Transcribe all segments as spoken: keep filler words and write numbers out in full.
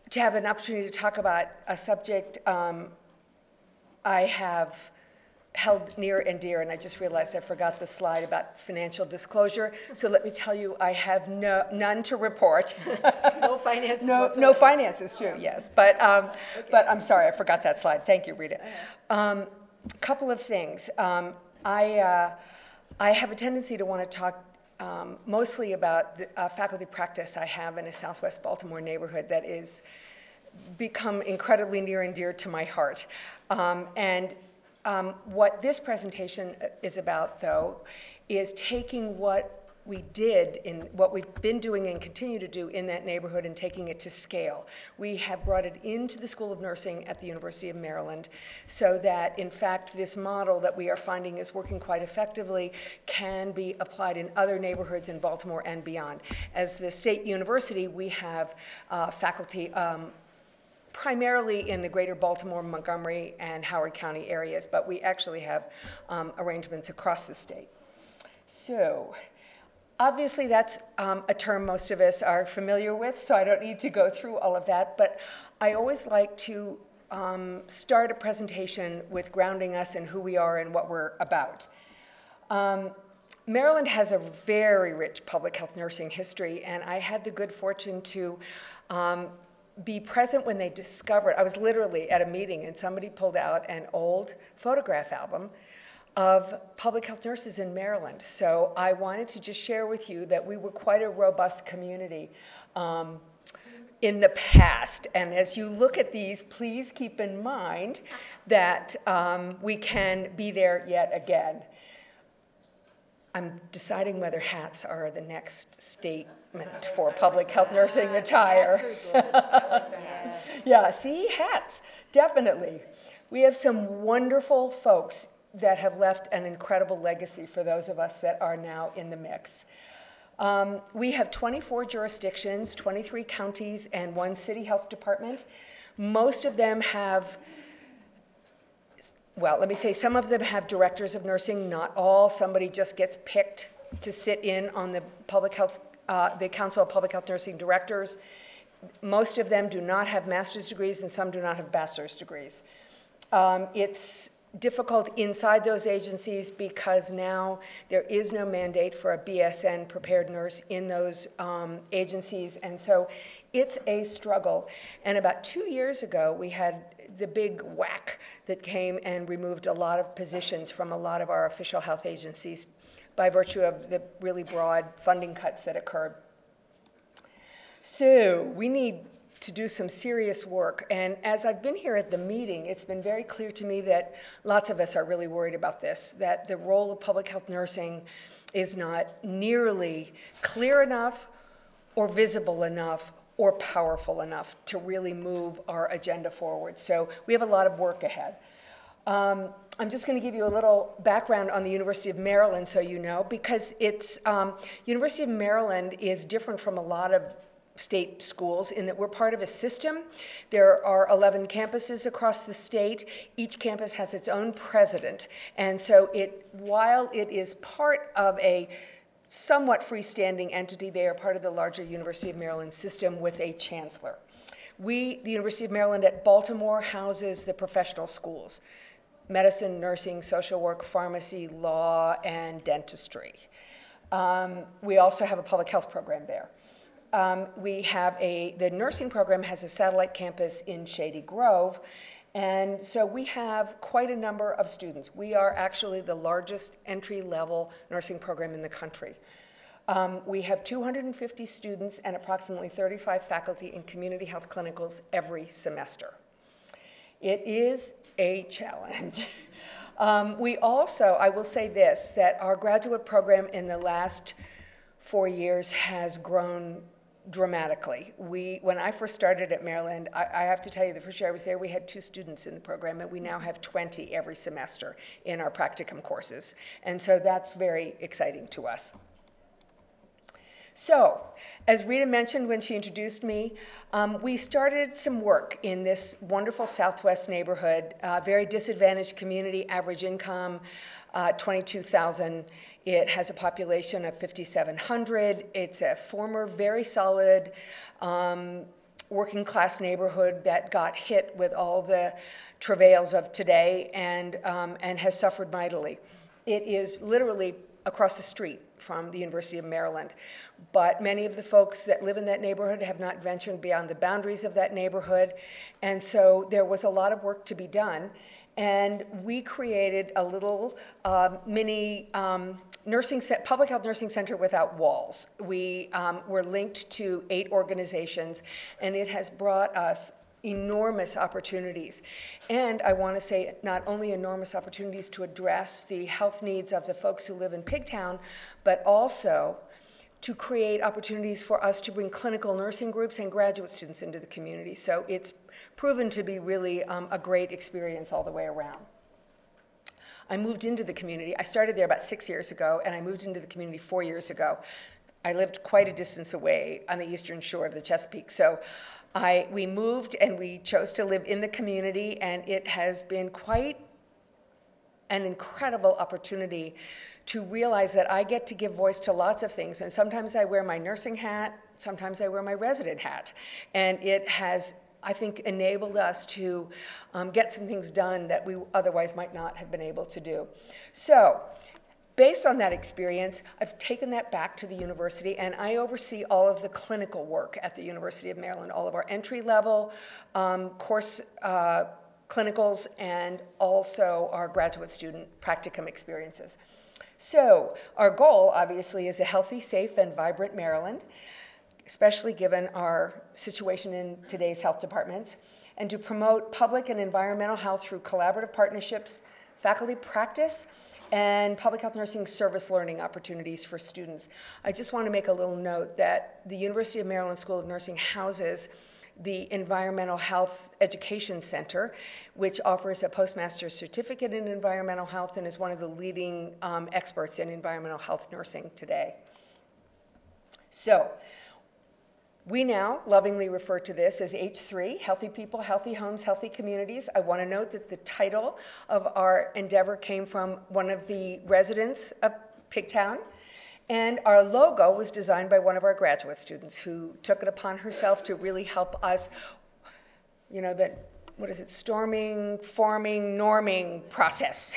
to have an opportunity to talk about a subject um, I have held near and dear, and I just realized I forgot the slide about financial disclosure. So let me tell you, I have no, none to report. No finances No, whatsoever. no finances, too, yes. But, um, okay. but I'm sorry, I forgot that slide. Thank you, Rita. A um, couple of things. Um, I, uh, I have a tendency to want to talk um, mostly about the uh, faculty practice I have in a Southwest Baltimore neighborhood that is become incredibly near and dear to my heart. Um, and um, what this presentation is about, though, is taking what we did in what we've been doing and continue to do in that neighborhood and taking it to scale. We have brought it into the School of Nursing at the University of Maryland so that, in fact, this model that we are finding is working quite effectively can be applied in other neighborhoods in Baltimore and beyond. As the state university, we have uh, faculty um, primarily in the greater Baltimore, Montgomery, and Howard County areas, but we actually have um, arrangements across the state. So, obviously that's um, a term most of us are familiar with, so I don't need to go through all of that, but I always like to um, start a presentation with grounding us in who we are and what we're about. Um, Maryland has a very rich public health nursing history, and I had the good fortune to um, be present when they discovered, I was literally at a meeting and somebody pulled out an old photograph album of public health nurses in Maryland. So I wanted to just share with you that we were quite a robust community um, in the past. And as you look at these, please keep in mind that um, we can be there yet again. I'm deciding whether hats are the next statement for public health nursing attire. Yeah, see, hats, definitely. We have some wonderful folks that have left an incredible legacy for those of us that are now in the mix. Um, we have twenty-four jurisdictions, twenty-three counties, and one city health department. Most of them have Well, let me say, some of them have directors of nursing, not all. Somebody just gets picked to sit in on the public health, uh, the Council of Public Health Nursing Directors. Most of them do not have master's degrees, and some do not have bachelor's degrees. Um, it's difficult inside those agencies because now there is no mandate for a B S N prepared nurse in those um, agencies, and so it's a struggle. And about two years ago, we had the big whack that came and removed a lot of positions from a lot of our official health agencies by virtue of the really broad funding cuts that occurred. So we need to do some serious work. And as I've been here at the meeting, it's been very clear to me that lots of us are really worried about this, that the role of public health nursing is not nearly clear enough or visible enough or powerful enough to really move our agenda forward. So we have a lot of work ahead. Um, I'm just going to give you a little background on the University of Maryland so you know, because it's, um, University of Maryland is different from a lot of state schools in that we're part of a system. There are eleven campuses across the state. Each campus has its own president. And so it, while it is part of a somewhat freestanding entity, they are part of the larger University of Maryland system with a chancellor. We, the University of Maryland at Baltimore, houses the professional schools: medicine, nursing, social work, pharmacy, law, and dentistry. Um, we also have a public health program there. Um, we have a, the nursing program has a satellite campus in Shady Grove, and so we have quite a number of students. We are actually the largest entry-level nursing program in the country. Um, we have two hundred fifty students and approximately thirty-five faculty in community health clinicals every semester. It is a challenge. um, we also, I will say this, that our graduate program in the last four years has grown dramatically. We, when I first started at Maryland, I, I have to tell you, the first year I was there, we had two students in the program, and we now have twenty every semester in our practicum courses. And so that's very exciting to us. So, as Rita mentioned when she introduced me, um, we started some work in this wonderful Southwest neighborhood, uh, very disadvantaged community, average income, uh, twenty-two thousand. It has a population of fifty-seven hundred. It's a former, very solid um, working class neighborhood that got hit with all the travails of today and, um, and has suffered mightily. It is literally across the street from the University of Maryland. But many of the folks that live in that neighborhood have not ventured beyond the boundaries of that neighborhood. And so there was a lot of work to be done. And we created a little uh, mini um, nursing set, public health nursing center without walls. We um, were linked to eight organizations, and it has brought us enormous opportunities. And I want to say not only enormous opportunities to address the health needs of the folks who live in Pigtown, but also to create opportunities for us to bring clinical nursing groups and graduate students into the community. So it's proven to be really um, a great experience all the way around. I moved into the community. I started there about six years ago, and I moved into the community four years ago. I lived quite a distance away on the eastern shore of the Chesapeake. So I, we moved and we chose to live in the community, and it has been quite an incredible opportunity to realize that I get to give voice to lots of things. And sometimes I wear my nursing hat, sometimes I wear my resident hat. And it has, I think, enabled us to um, get some things done that we otherwise might not have been able to do. So, based on that experience, I've taken that back to the university, and I oversee all of the clinical work at the University of Maryland, all of our entry-level um, course uh, clinicals, and also our graduate student practicum experiences. So our goal, obviously, is a healthy, safe, and vibrant Maryland, especially given our situation in today's health departments, and to promote public and environmental health through collaborative partnerships, faculty practice, and public health nursing service learning opportunities for students. I just want to make a little note that the University of Maryland School of Nursing houses the Environmental Health Education Center, which offers a postmaster's certificate in environmental health and is one of the leading um, experts in environmental health nursing today. So, we now lovingly refer to this as H three, Healthy People, Healthy Homes, Healthy Communities. I want to note that the title of our endeavor came from one of the residents of Pigtown, and our logo was designed by one of our graduate students who took it upon herself to really help us, you know, that, what is it, storming, forming, norming process.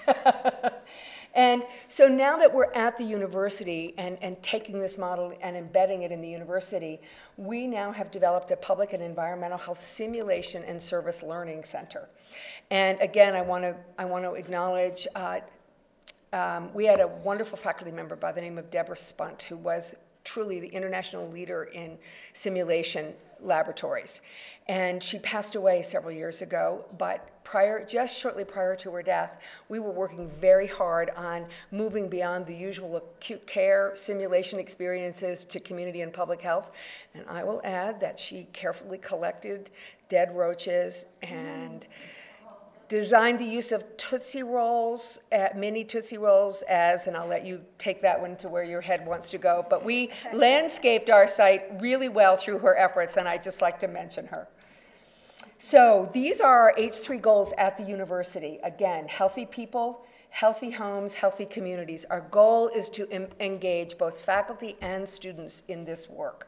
And so now that we're at the university and, and taking this model and embedding it in the university, we now have developed a public and environmental health simulation and service learning center. And again, I want to I want to acknowledge, uh, um, we had a wonderful faculty member by the name of Deborah Spunt, who was truly the international leader in simulation laboratories. And she passed away several years ago, but prior, just shortly prior to her death, we were working very hard on moving beyond the usual acute care simulation experiences to community and public health. And I will add that she carefully collected dead roaches and designed the use of Tootsie Rolls, uh, mini Tootsie Rolls as, and I'll let you take that one to where your head wants to go, but we landscaped our site really well through her efforts, and I'd just like to mention her. So these are our H three goals at the university. Again, healthy people, healthy homes, healthy communities. Our goal is to em- engage both faculty and students in this work.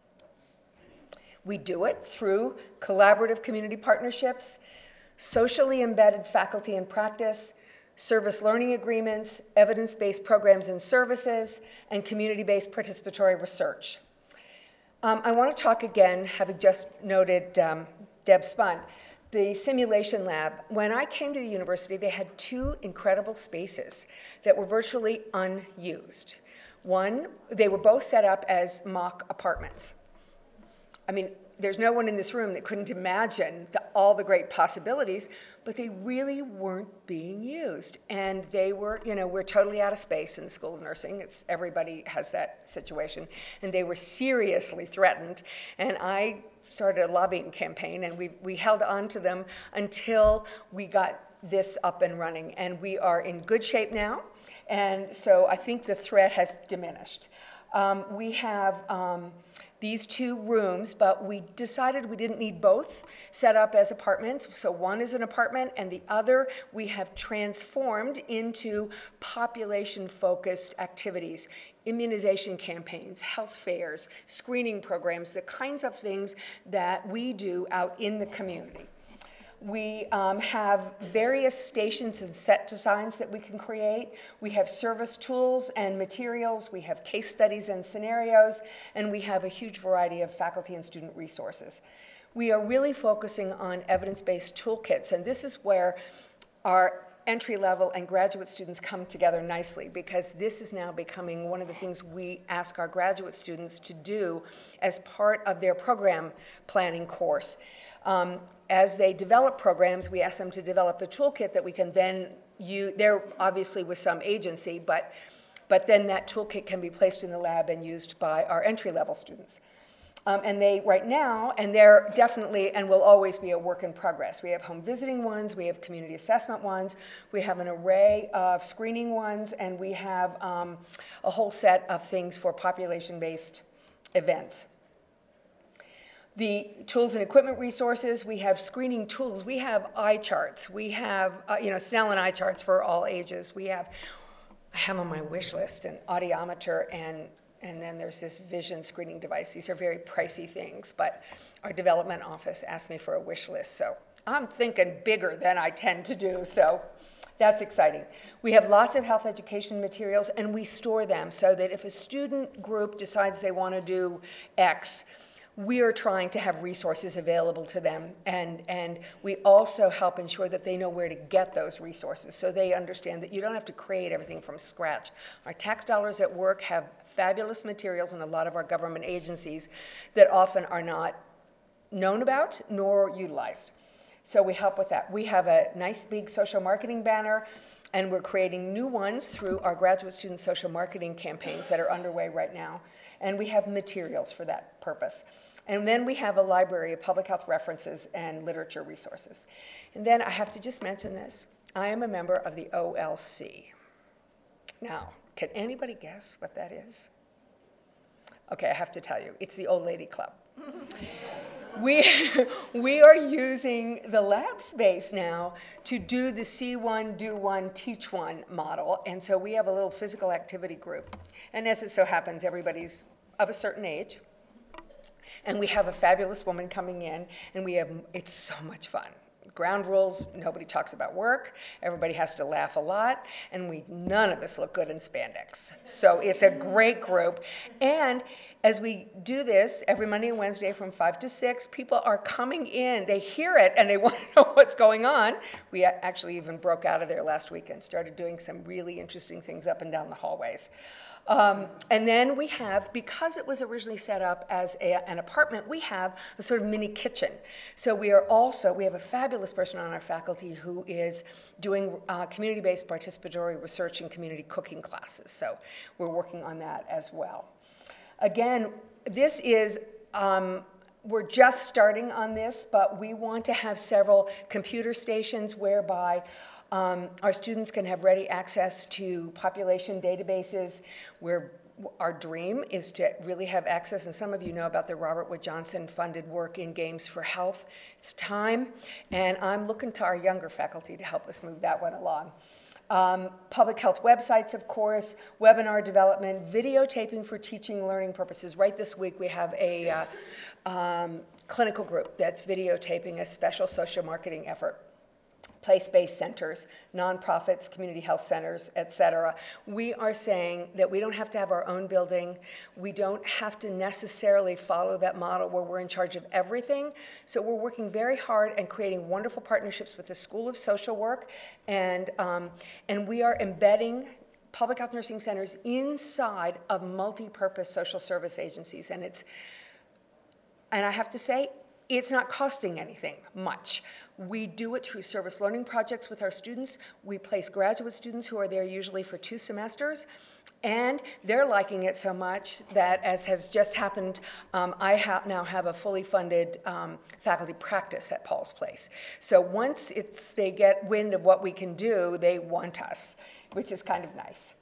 We do it through collaborative community partnerships, socially embedded faculty and practice, service learning agreements, evidence-based programs and services, and community-based participatory research. Um, I want to talk again, having just noted um, Deb Spunt, the simulation lab. When I came to the university, they had two incredible spaces that were virtually unused. One, they were both set up as mock apartments. I mean, there's no one in this room that couldn't imagine the, all the great possibilities, but they really weren't being used. And they were, you know, we're totally out of space in the School of Nursing. It's, everybody has that situation. And they were seriously threatened. And I started a lobbying campaign, and we, we held on to them until we got this up and running. And we are in good shape now. And so I think the threat has diminished. Um, we have um, these two rooms, but we decided we didn't need both set up as apartments. So one is an apartment, and the other we have transformed into population-focused activities, immunization campaigns, health fairs, screening programs, the kinds of things that we do out in the community. We um, have various stations and set designs that we can create. We have service tools and materials. We have case studies and scenarios. And we have a huge variety of faculty and student resources. We are really focusing on evidence-based toolkits. And this is where our entry-level and graduate students come together nicely, because this is now becoming one of the things we ask our graduate students to do as part of their program planning course. Um, as they develop programs, we ask them to develop a toolkit that we can then use. They're obviously with some agency, but, but then that toolkit can be placed in the lab and used by our entry-level students. Um, and they, right now, and they're definitely and will always be a work in progress. We have home visiting ones, we have community assessment ones, we have an array of screening ones, and we have um, a whole set of things for population-based events. The tools and equipment resources, we have screening tools, we have eye charts, we have, uh, you know, Snellen eye charts for all ages. We have, I have on my wish list an audiometer, and, and then there's this vision screening device. These are very pricey things, but our development office asked me for a wish list, so I'm thinking bigger than I tend to do, so that's exciting. We have lots of health education materials, and we store them so that if a student group decides they want to do X, we are trying to have resources available to them, and, and we also help ensure that they know where to get those resources, so they understand that you don't have to create everything from scratch. Our tax dollars at work have fabulous materials in a lot of our government agencies that often are not known about nor utilized. So we help with that. We have a nice big social marketing banner, and we're creating new ones through our graduate student social marketing campaigns that are underway right now. And we have materials for that purpose. And then we have a library of public health references and literature resources. And then I have to just mention this. I am a member of the O L C. Now, can anybody guess what that is? Okay, I have to tell you. It's the Old Lady Club. We, we are using the lab space now to do the see one, do one, teach one model. And so we have a little physical activity group. And as it so happens, everybody's of a certain age. And we have a fabulous woman coming in, and we have, it's so much fun. Ground rules, nobody talks about work, everybody has to laugh a lot, and we, none of us look good in spandex. So it's a great group. And as we do this every Monday and Wednesday from five to six, people are coming in, they hear it, and they want to know what's going on. We actually even broke out of there last week and started doing some really interesting things up and down the hallways. Um, and then we have, because it was originally set up as a, an apartment, we have a sort of mini kitchen. So we are also, we have a fabulous person on our faculty who is doing uh, community-based participatory research and community cooking classes. So we're working on that as well. Again, this is, um, we're just starting on this, but we want to have several computer stations whereby Um, our students can have ready access to population databases, where our dream is to really have access, and some of you know about the Robert Wood Johnson funded work in Games for Health. It's time, and I'm looking to our younger faculty to help us move that one along. Um, public health websites, of course, webinar development, videotaping for teaching and learning purposes. Right this week we have a uh, um, clinical group that's videotaping a special social marketing effort. Place-based centers, nonprofits, community health centers, et cetera. We are saying that we don't have to have our own building. We don't have to necessarily follow that model where we're in charge of everything. So we're working very hard and creating wonderful partnerships with the School of Social Work, and, um, and we are embedding public health nursing centers inside of multi-purpose social service agencies. And it's, and I have to say, it's not costing anything much. We do it through service learning projects with our students. We place graduate students who are there usually for two semesters, and they're liking it so much that, as has just happened, um, I ha now have a fully funded um, faculty practice at Paul's Place. So once it's, they get wind of what we can do, they want us, which is kind of nice.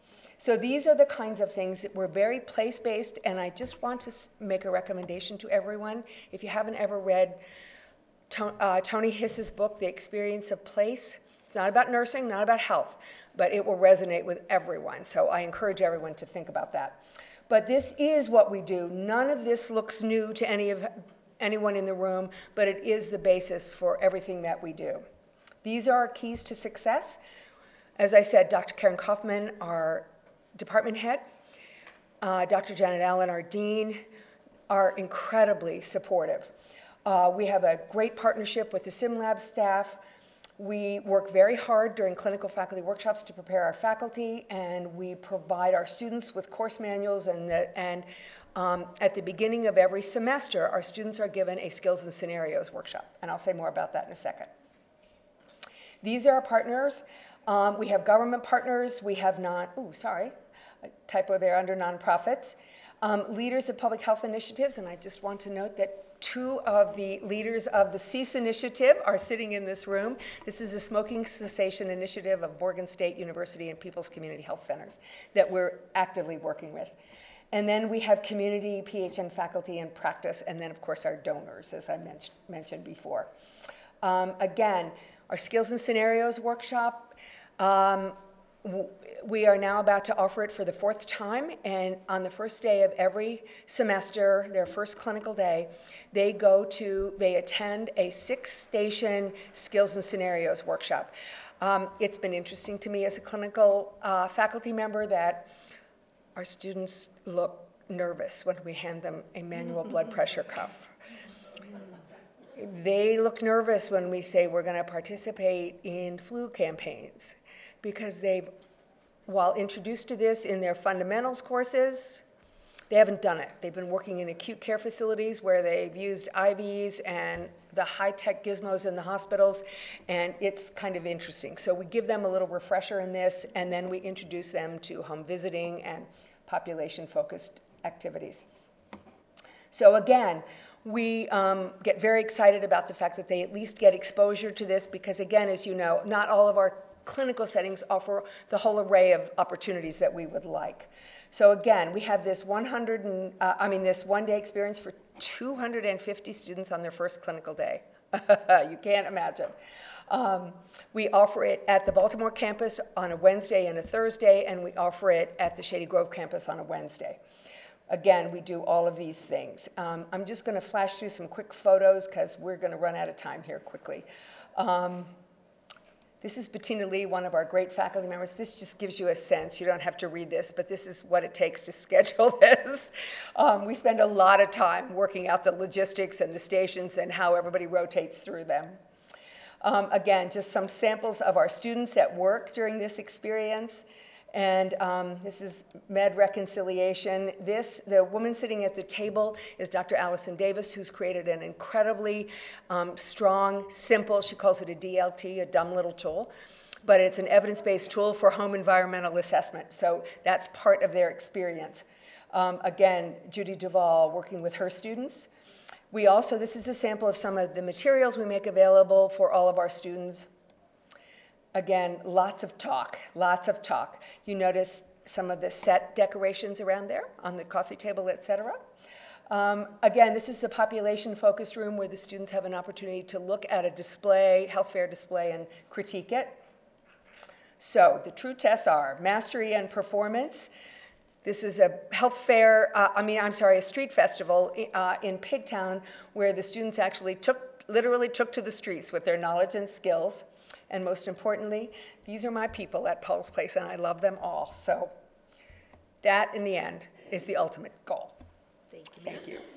So these are the kinds of things that we're very place-based, and I just want to make a recommendation to everyone. If you haven't ever read to, uh, Tony Hiss's book, The Experience of Place, it's not about nursing, not about health, but it will resonate with everyone. So I encourage everyone to think about that. But this is what we do. None of this looks new to any of anyone in the room, but it is the basis for everything that we do. These are our keys to success. As I said, Doctor Karen Kaufman, our department head, uh, Doctor Janet Allen, our dean, are incredibly supportive. Uh, we have a great partnership with the SimLab staff. We work very hard during clinical faculty workshops to prepare our faculty, and we provide our students with course manuals, and, the, and um, at the beginning of every semester, our students are given a skills and scenarios workshop, and I'll say more about that in a second. These are our partners. Um, we have government partners. We have non, ooh, sorry, a typo there under nonprofits. Um, leaders of public health initiatives, and I just want to note that two of the leaders of the CEASE initiative are sitting in this room. This is a smoking cessation initiative of Morgan State University and People's Community Health Centers that we're actively working with. And then we have community, P H N faculty and practice, and then of course our donors, as I men mentioned before. Um, again, our skills and scenarios workshop, um, we are now about to offer it for the fourth time, and on the first day of every semester, their first clinical day, they go to, they attend a six-station skills and scenarios workshop. Um, it's been interesting to me as a clinical uh, faculty member that our students look nervous when we hand them a manual blood pressure cuff. They look nervous when we say we're going to participate in flu campaigns, because they've, while introduced to this in their fundamentals courses, they haven't done it. They've been working in acute care facilities where they've used I Vs and the high-tech gizmos in the hospitals, and it's kind of interesting. So we give them a little refresher in this, and then we introduce them to home visiting and population-focused activities. So again, we um, get very excited about the fact that they at least get exposure to this, because again, as you know, not all of our clinical settings offer the whole array of opportunities that we would like. So again, we have this one hundred and, uh, I mean, this one-day experience for two hundred fifty students on their first clinical day. You can't imagine. Um, we offer it at the Baltimore campus on a Wednesday and a Thursday, and we offer it at the Shady Grove campus on a Wednesday. Again, we do all of these things. Um, I'm just going to flash through some quick photos because we're going to run out of time here quickly. Um, This is Bettina Lee, one of our great faculty members. This just gives you a sense. You don't have to read this, but this is what it takes to schedule this. Um, we spend a lot of time working out the logistics and the stations and how everybody rotates through them. Um, again, just some samples of our students at work during this experience. And um, this is med reconciliation. This, the woman sitting at the table is Doctor Allison Davis, who's created an incredibly um, strong, simple, she calls it a D L T, a dumb little tool, but it's an evidence-based tool for home environmental assessment. So that's part of their experience. Um, again, Judy Duvall working with her students. We also, this is a sample of some of the materials we make available for all of our students. Again, lots of talk, lots of talk. You notice some of the set decorations around there on the coffee table, et cetera. Um, again, this is the population-focused room where the students have an opportunity to look at a display, health fair display, and critique it. So the true tests are mastery and performance. This is a health fair, uh, I mean, I'm sorry, a street festival uh, in Pigtown where the students actually took, literally took to the streets with their knowledge and skills. And most importantly, these are my people at Paul's Place, and I love them all. So that, in the end, is the ultimate goal. Thank you. Thank you.